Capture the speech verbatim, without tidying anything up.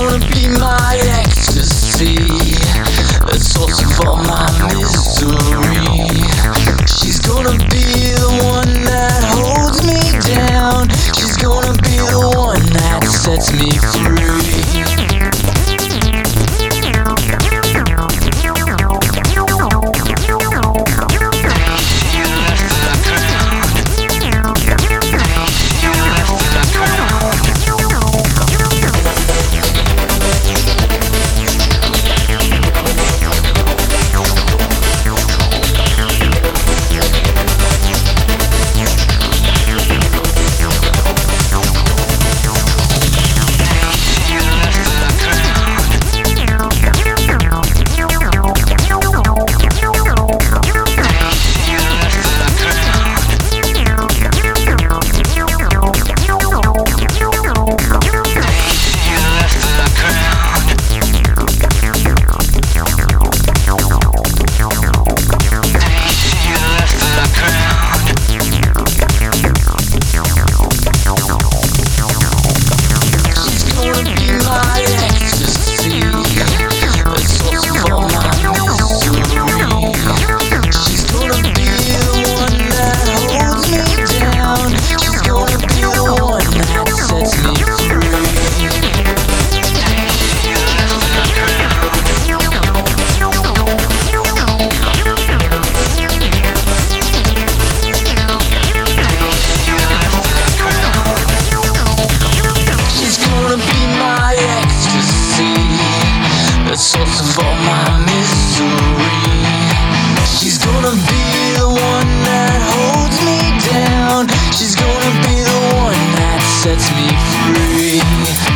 gonna be my ecstasy, the source of all my misery. She's gonna be the one that holds me down. She's gonna be the one that sets me free. The source of all my misery. She's gonna be the one that holds me down. She's gonna be the one that sets me free.